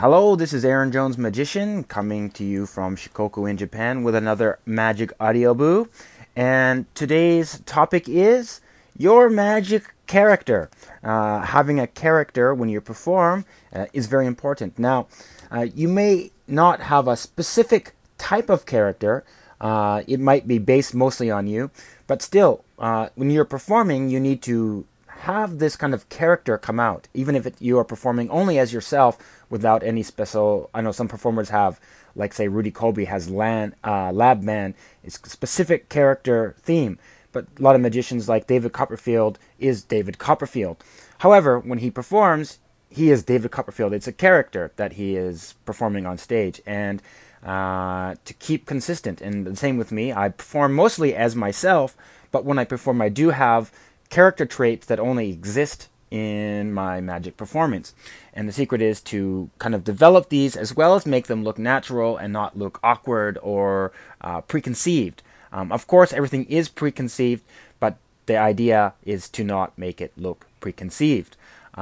Hello, this is Aaron Jones Magician coming to you from Shikoku in Japan with another Magic Audio Boo. And today's topic is your magic character. Having a character when you perform is very important. Now, you may not have a specific type of character. It might be based mostly on you, but still, when you're performing, you need to have this kind of character come out, even if you are performing only as yourself without any special. I know some performers have, like say Rudy Kobe has Lab Man, it's a specific character theme, but a lot of magicians like David Copperfield is David Copperfield. However, when he performs, he is David Copperfield. It's a character that he is performing on stage, and to keep consistent. And the same with me. I perform mostly as myself, but when I perform, I do have character traits that only exist in my magic performance. And the secret is to kind of develop these as well as make them look natural and not look awkward or preconceived. Of course, everything is preconceived, but the idea is to not make it look preconceived.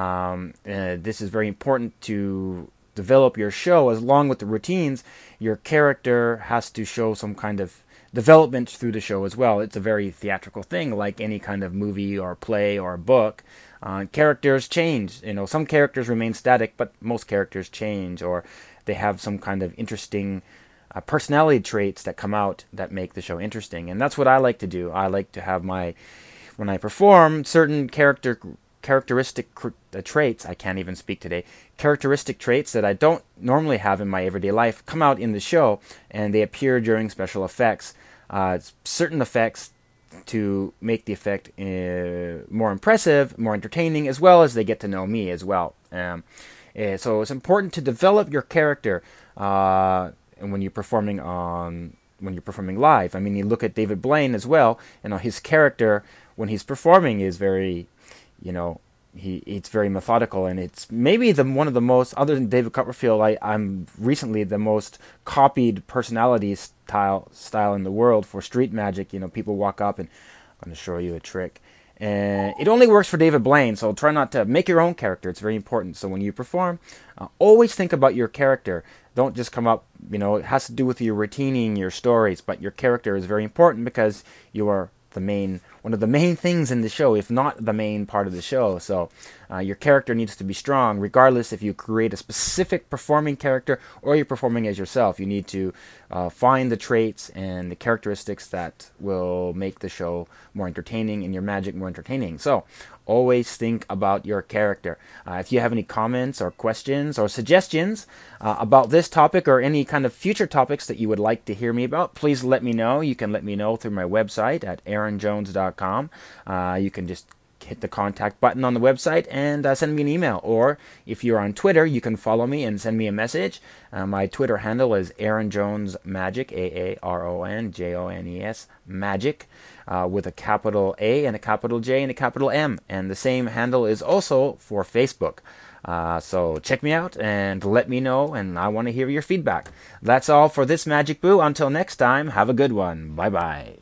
This is very important to develop your show. As long with the routines, your character has to show some kind of development through the show as well. It's a very theatrical thing, like any kind of movie or play or book. Characters change. Some characters remain static, but most characters change, or they have some kind of interesting personality traits that come out that make the show interesting. And that's what I like to do. I like to have when I perform, certain characteristic traits, I can't even speak today, characteristic traits that I don't normally have in my everyday life come out in the show, and they appear during special effects. Certain effects to make the effect more impressive, more entertaining, as well as they get to know me as well. So it's important to develop your character when you're performing live. I mean, you look at David Blaine as well, his character when he's performing is very, it's very methodical, and it's maybe one of the most, other than David Copperfield, I'm recently the most copied personality style in the world for street magic. People walk up and I'm going to show you a trick, and it only works for David Blaine, so try not to make your own character. It's very important. So when you perform, always think about your character. Don't just come up, it has to do with your routineng, your stories, but your character is very important because you are one of the main things in the show, if not the main part of the show. So your character needs to be strong, regardless if you create a specific performing character or you're performing as yourself. You need to find the traits and the characteristics that will make the show more entertaining and your magic more entertaining. So always think about your character. If you have any comments or questions or suggestions about this topic or any kind of future topics that you would like to hear me about, please let me know. You can let me know through my website at aaronjones.com. You can just hit the contact button on the website and send me an email. Or if you're on Twitter, you can follow me and send me a message. My Twitter handle is Aaron Jones Magic, AARONJONES Magic, with a capital A and a capital J and a capital M. And the same handle is also for Facebook. So check me out and let me know, and I want to hear your feedback. That's all for this Magic Boo. Until next time, have a good one. Bye-bye.